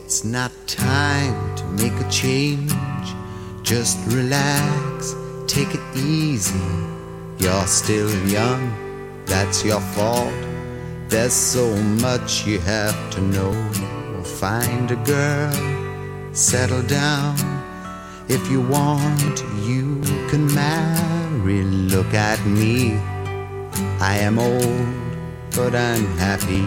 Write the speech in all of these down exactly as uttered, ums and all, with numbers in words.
It's not time to make a change. Just relax, take it easy. You're still young, that's your fault. There's so much you have to know. Find a girl, settle down. If you want, you can marry. Look at me, I am old, but I'm happy.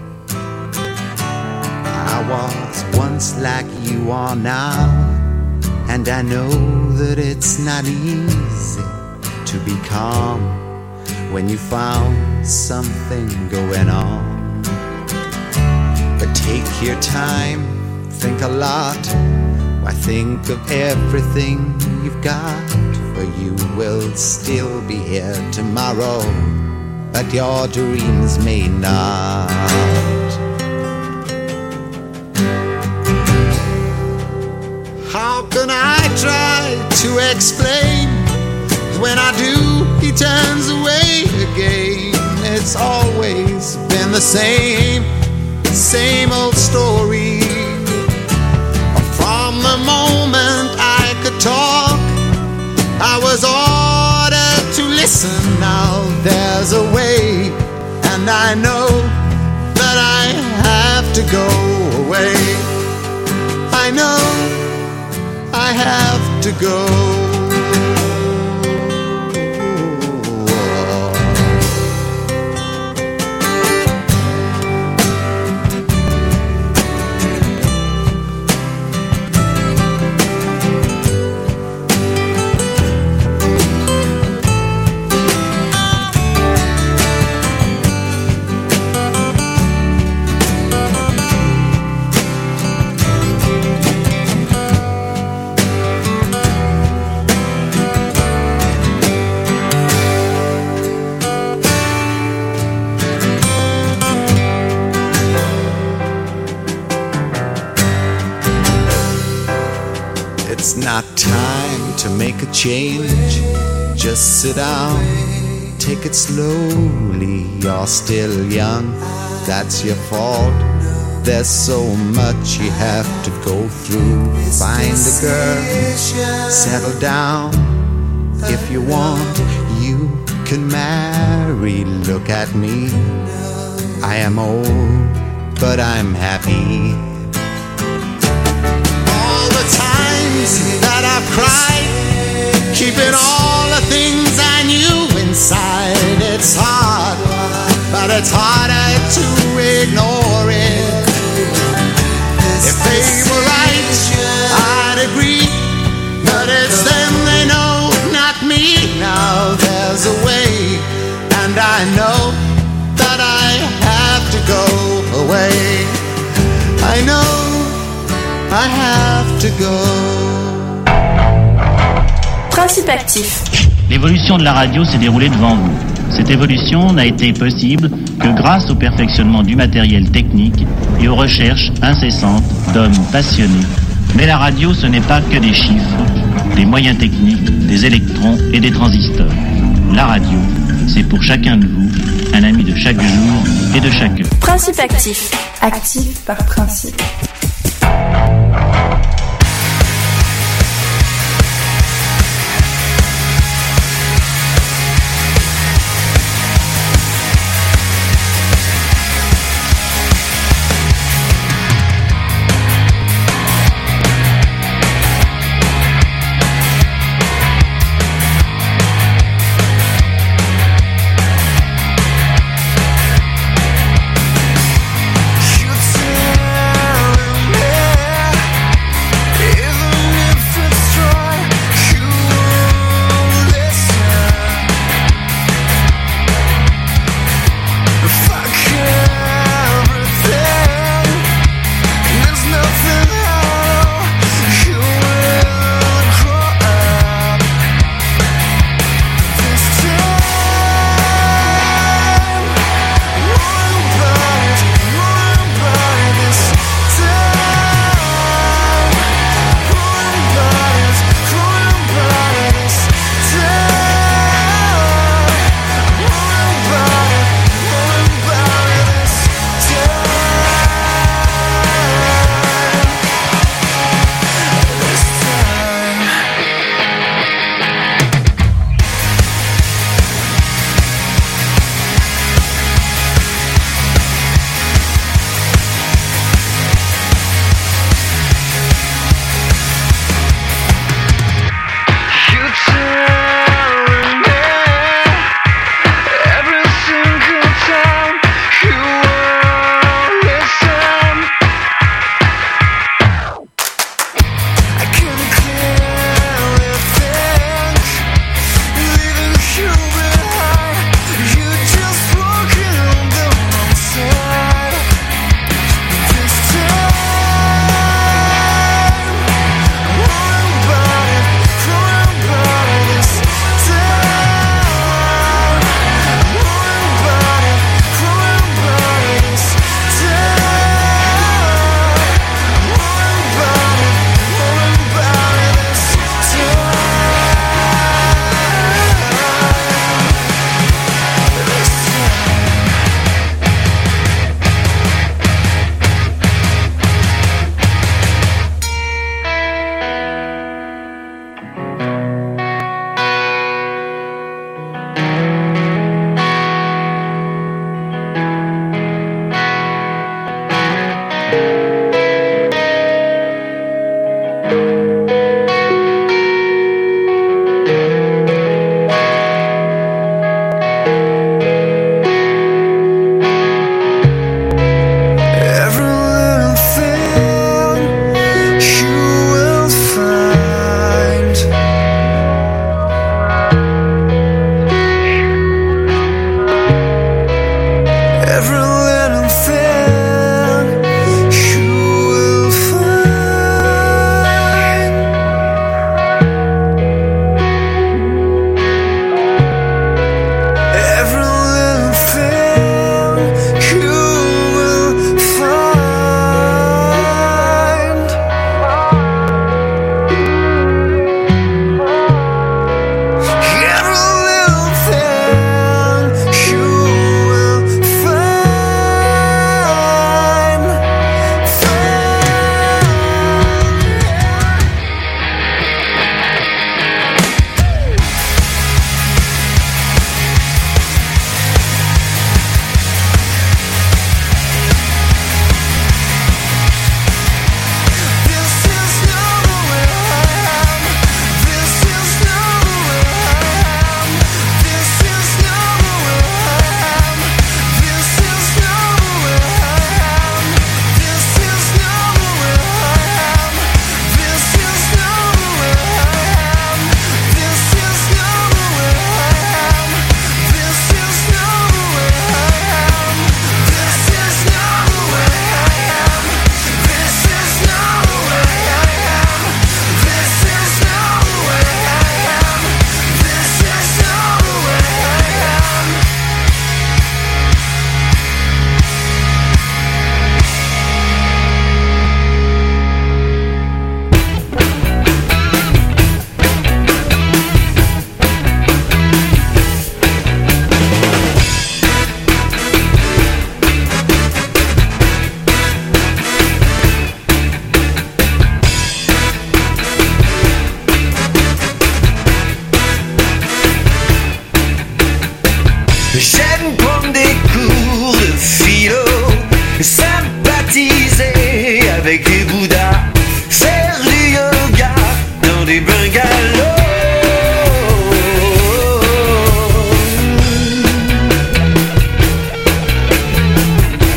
I was once like you are now, and I know that it's not easy to be calm when you found something going on. But take your time, think a lot. Why, think of everything you've got, for you will still be here tomorrow, but your dreams may not. How can I try to explain? When I do, he turns away again. It's always been the same, same old story. From the moment I could talk, I was ordered to listen. Now there's a way, and I know that I have to go away. I know I have to go. It's not time to make a change. Just sit down, take it slowly. You're still young, that's your fault. There's so much you have to go through. Find a girl, settle down. If you want, you can marry. Look at me, I am old, but I'm happy. All the times that I've cried, keeping all the things I knew inside. It's hard, but it's harder to ignore it. If they were right, I'd agree, but it's them they know, not me. Now there's a way, and I know that I have to go away. I know I have to go. Principe actif. L'évolution de la radio s'est déroulée devant vous. Cette évolution n'a été possible que grâce au perfectionnement du matériel technique et aux recherches incessantes d'hommes passionnés. Mais la radio, ce n'est pas que des chiffres, des moyens techniques, des électrons et des transistors. La radio, c'est pour chacun de vous un ami de chaque jour et de chaque heure. Principe actif. Actif par principe. You turn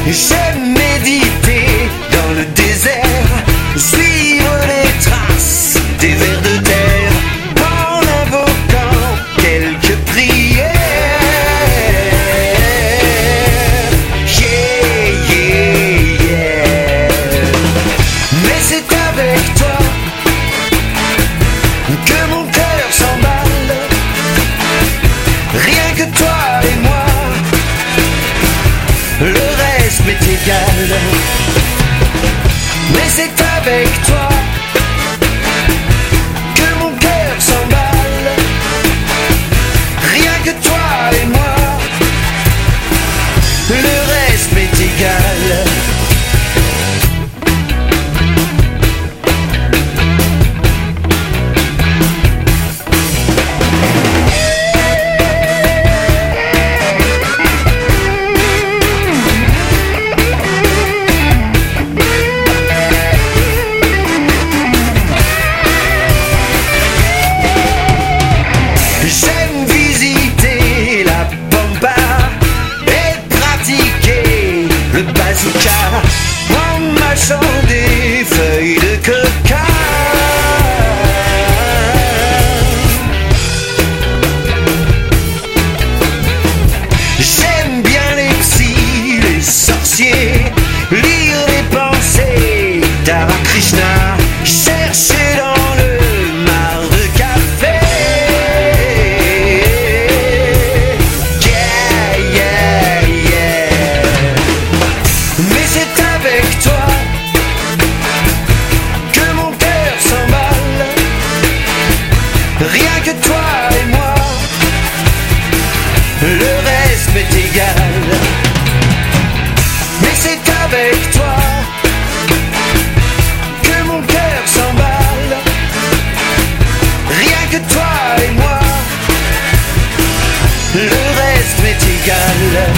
J'aime méditer dans le désert, suivre les traces des vers de terre, en invoquant quelques prières. Yeah, yeah, yeah. Mais c'est avec toi que mon cœur s'emballe, rien que toi et moi, le reste m'est égal. Mais c'est avec toi que mon cœur s'emballe, rien que toi et moi, le reste m'est égal. J'aime visiter la pampa et pratiquer le bazooka en mâchant des feuilles de coca. J'aime bien les psys, les sorciers, lire les pensées d'Hare Krishna, chercher dans le mar de café. Avec toi que mon cœur s'emballe, rien que toi et moi, le reste m'est égal. Mais c'est avec toi que mon cœur s'emballe, rien que toi et moi, le reste m'est égal.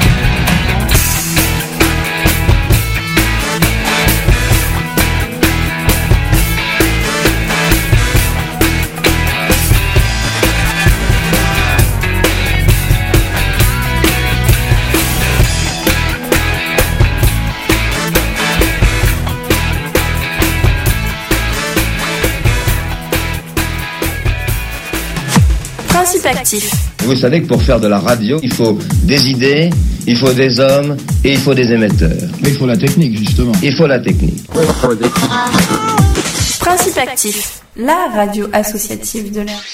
Principe actif. Vous savez que pour faire de la radio, il faut des idées, il faut des hommes et il faut des émetteurs. Mais il faut la technique, justement. Il faut la technique. Principe actif, la radio associative de l'air.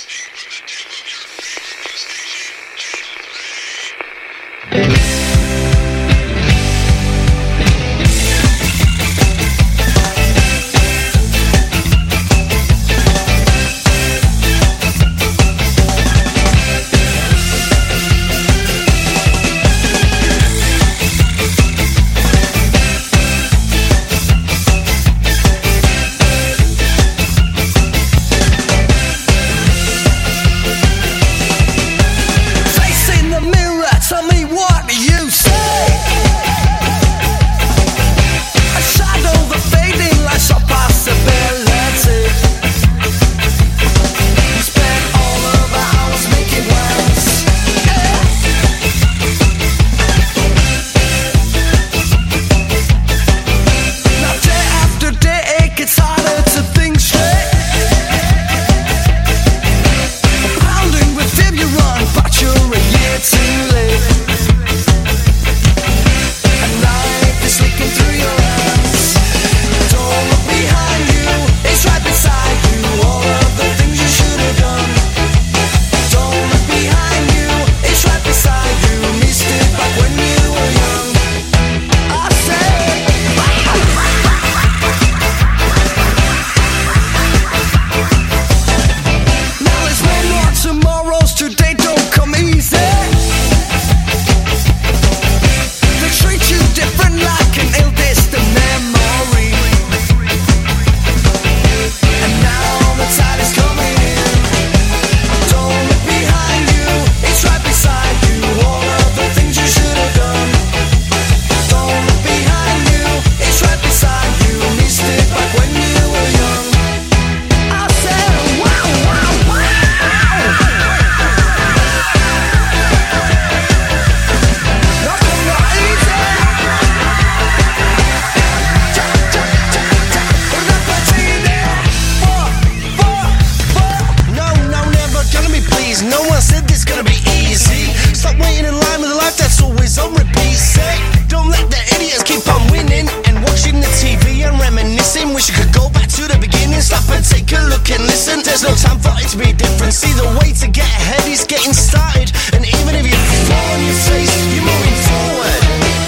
Wish you could go back to the beginning, stop and take a look and listen. There's no time for it to be different. See, the way to get ahead is getting started. And even if you fall on your face, you're moving forward.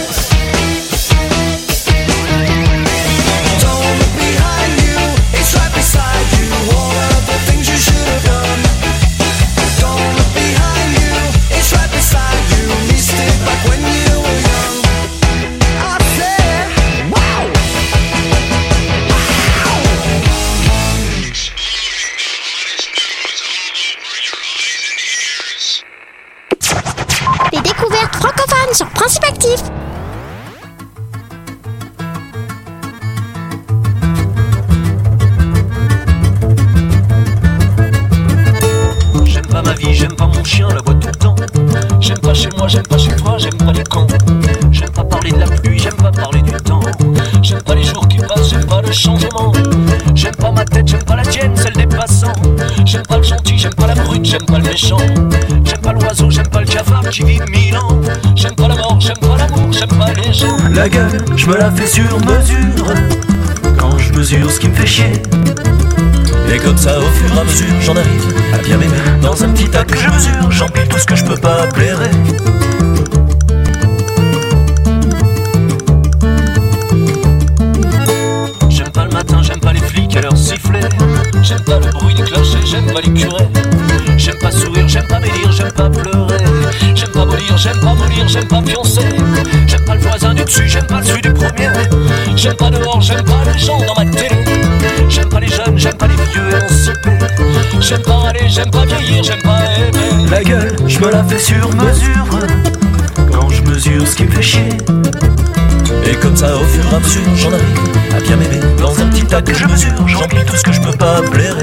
Don't look behind you, it's right beside you. All of the things you should have done. Don't look behind you, it's right beside you. Missed it back when you were young. I said, wow, wow. Les découvertes francophones sur Principe Actif. J'aime pas ma vie, j'aime pas mon chien, la voit tout le temps. J'aime pas chez moi, j'aime pas chez toi, j'aime pas les camps. J'aime pas parler de la pluie, j'aime pas parler du temps. J'aime pas les jours qui passent, j'aime pas le changement. J'aime pas ma tête, j'aime pas la tienne, celle des passants. J'aime pas le gentil, j'aime pas la brute, j'aime pas le méchant. J'aime pas l'oiseau, j'aime pas le cafard qui vit mille ans. J'aime pas la mort, j'aime pas l'amour, j'aime pas les gens. La gueule, je me la fais sur mesure quand je mesure ce qui me fait chier. Et comme ça, au fur et à mesure, j'en arrive à bien m'aimer. Dans un petit tas que je mesure, j'empile tout ce que je peux pas blairer. J'aime pas le matin, j'aime pas les flics à leur sifflet. J'aime pas le bruit des clochers, j'aime pas les curés. J'aime pas sourire, j'aime pas bénir, j'aime pas pleurer. J'aime pas mollir, j'aime pas mollir, j'aime pas pioncer. J'aime pas le voisin du dessus, j'aime pas celui du premier. J'aime pas dehors, j'aime pas les gens dans ma télé. J'aime pas les jeunes, j'aime pas les vieux émancipés. J'aime pas râler, j'aime pas vieillir, j'aime pas aimer. La gueule, je me la fais sur mesure quand je mesure ce qui me fait chier. Et comme ça, au fur et à mesure, j'en arrive à bien m'aimer. Dans un petit tas que je mesure, j'emplis tout ce que je peux pas blairer.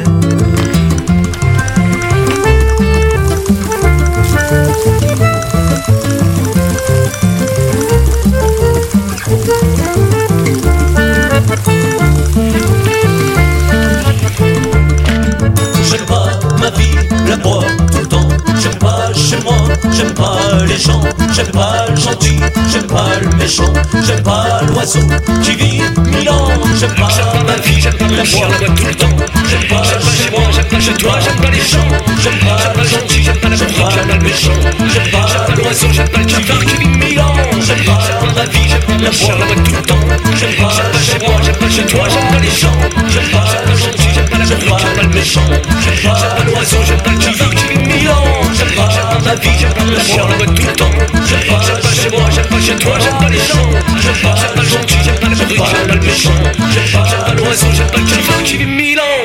J'aime pas ma vie, la boire tout le temps. J'aime pas chez moi, j'aime pas les gens. J'aime pas le gentil, j'aime pas le méchant. J'aime pas l'oiseau qui vit mille ans. J'aime pas, pas ma vie, j'aime pas mon chien, la boire tout le temps. J'aime pas chez moi, j'aime pas chez toi, j'aime pas les gens. J'aime pas, pas le gentil, j'aime pas la gentil, j'aime pas le méchant. J'aime pas, pas l'oiseau, j'aime pas le cafard qui vit mille ans. J'aime pas, pas ma vie, j'aime pas mon chien, la boire tout le temps. J'aime pas chez moi, j'aime pas chez toi, j'aime pas les gens. J'aime pas, pas le gentil, j'aime pas la gentil, j'aime pas le méchant. J'aime pas, pas l'oiseau, j'aime pas le cafard qui vit mille ans. J'aime pas, pas ma vie, j'aime pas mon chien, la boire tout le temps. J'aime pas, j'aime pas chez moi, j'aime pas chez toi, j'aime pas les gens. J'aime pas, j'aime pas le gentil, j'aime pas la gentil, j'aime pas le méchant. J'aime pas, j'aime pas l'oiseau, j'aime pas le cafard qui vit mille ans.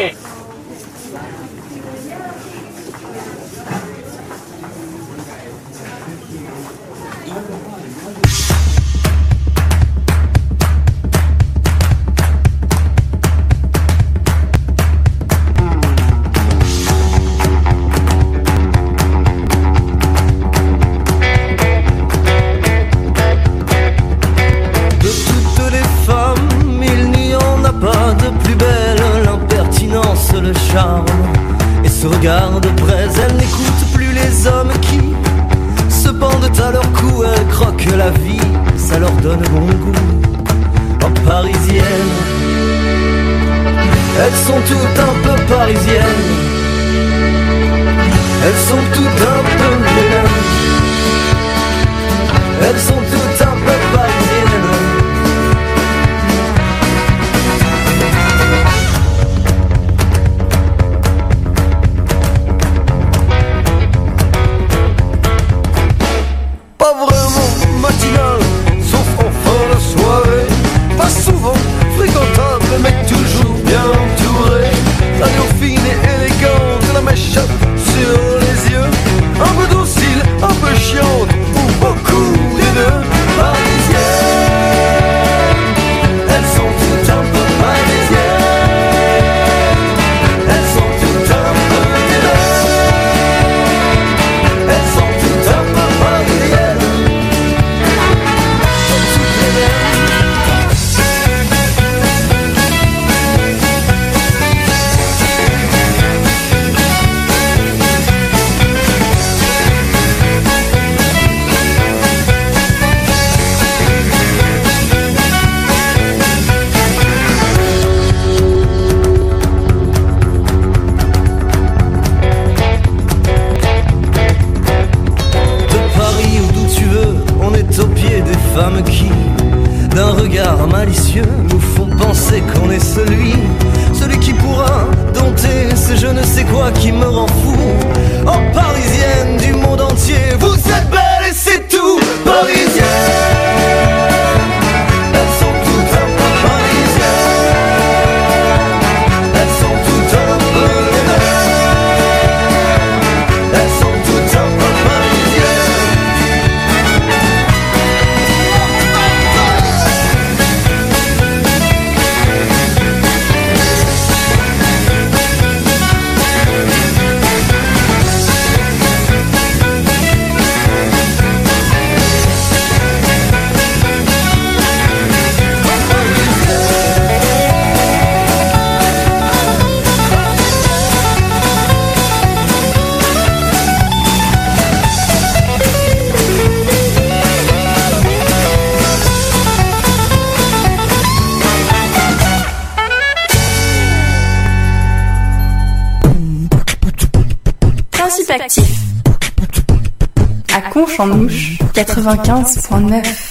Regarde près, elle n'écoute plus les hommes qui se pendent à leur cou. Elle croque la vie, ça leur donne bon goût. En parisienne, elles sont toutes un peu parisiennes. Elles sont toutes un peu mêmes. Elles sont toutes un peu parisiennes. Mais toujours bien entouré. La fine et élégante, la mèche sur les yeux. Un peu docile, un peu chiante, ou beaucoup des deux. d'un regard malicieux nous font penser qu'on est celui, celui qui pourra dompter ce je ne sais quoi qui me rend fou. Oh parisienne du monde entier, vous êtes belle et c'est tout, parisienne. Elles sont toutes un peu parisiennes, elles sont toutes un peu les mêmes, elles sont toutes un peu Actif à Conche-en-Ouche quatre-vingt-quinze point neuf.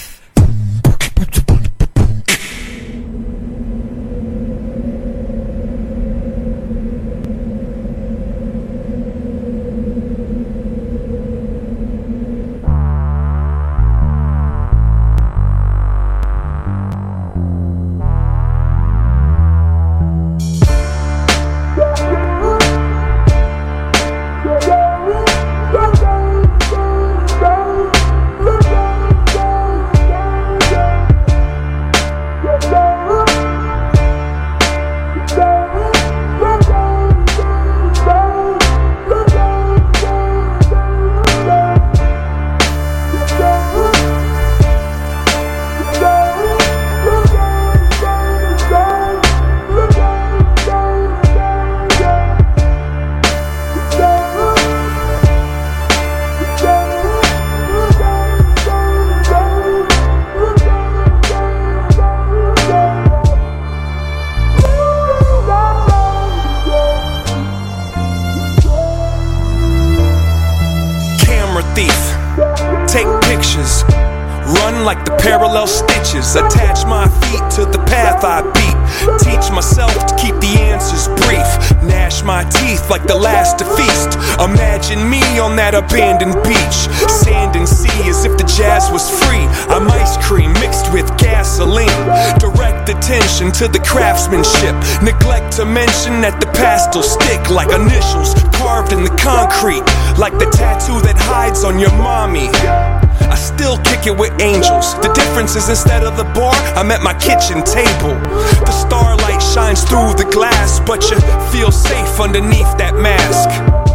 Like the parallel stitches, attach my feet to the path I beat. Teach myself to keep the answers brief. Gnash my teeth like the last to feast. Imagine me on that abandoned beach. Sand and sea as if the jazz was free. I'm ice cream mixed with gasoline. Direct attention to the craftsmanship. Neglect to mention that the pastels stick like initials carved in the concrete. Like the tattoo that hides on your mommy. I still kick it with angels. The difference is instead of the bar, I'm at my kitchen table. The starlight shines through the glass, but you feel safe underneath that mask.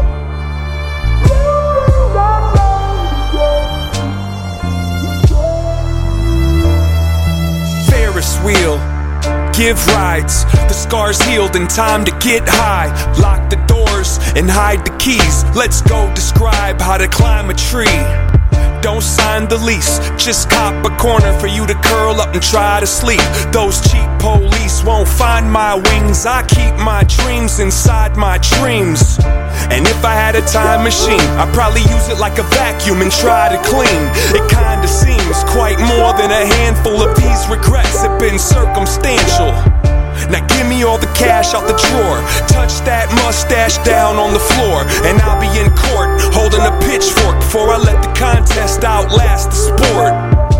Ferris wheel, give rides. The scars healed in time to get high. Lock the doors and hide the keys. Let's go describe how to climb a tree. Don't sign the lease, just cop a corner for you to curl up and try to sleep. Those cheap police won't find my wings. I keep my dreams inside my dreams. And if I had a time machine, I'd probably use it like a vacuum and try to clean. It kinda seems quite more than a handful of these regrets have been circumstantial. Now give me all the cash out the drawer. Touch that mustache down on the floor, and I'll be in court holding a pitchfork before I let the contest outlast the sport.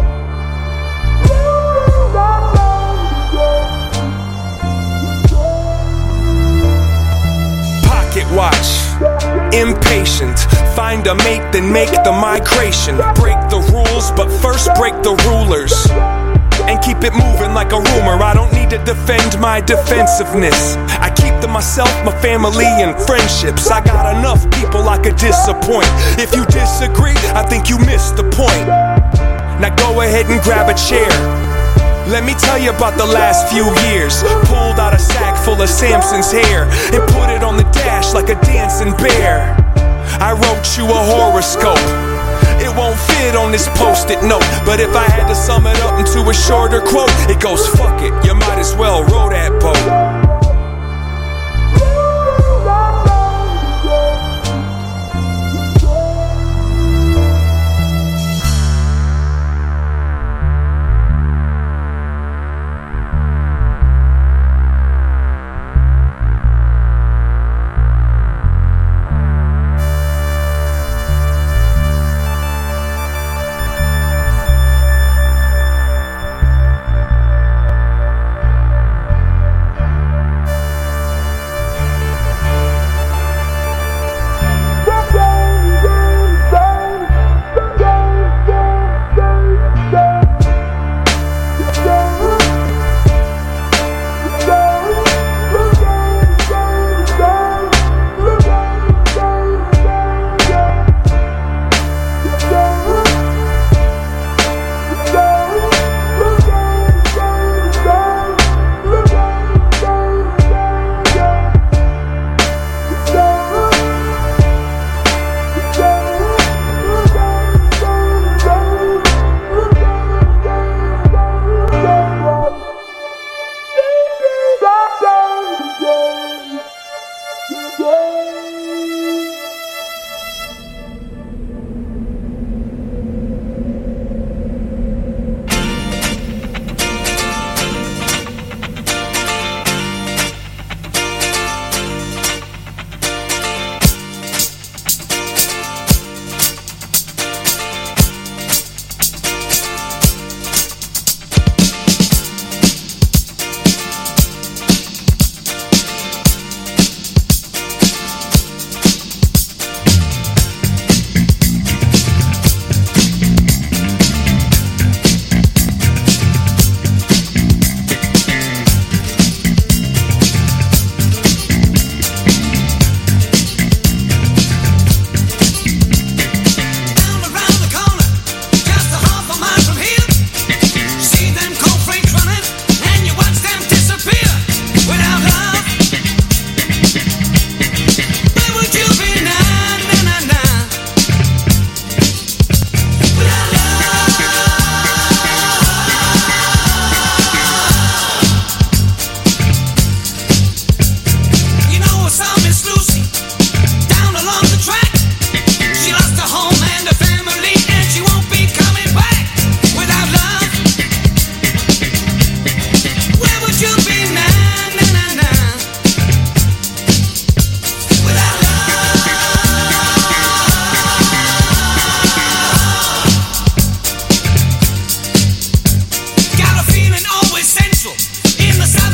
Pocket watch, impatient. Find a mate, then make the migration. Break the rules, but first break the rulers. And keep it moving like a rumor. I don't need to defend my defensiveness. I keep to myself, my family, and friendships. I got enough people I could disappoint. If you disagree, I think you missed the point. Now go ahead and grab a chair. Let me tell you about the last few years. Pulled out a sack full of Samson's hair and put it on the dash like a dancing bear. I wrote you a horoscope. It won't fit on this post-it note, but if I had to sum it up into a shorter quote, it goes, fuck it, you might as well row that boat.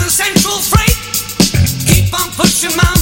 Central Freight. Keep on pushing my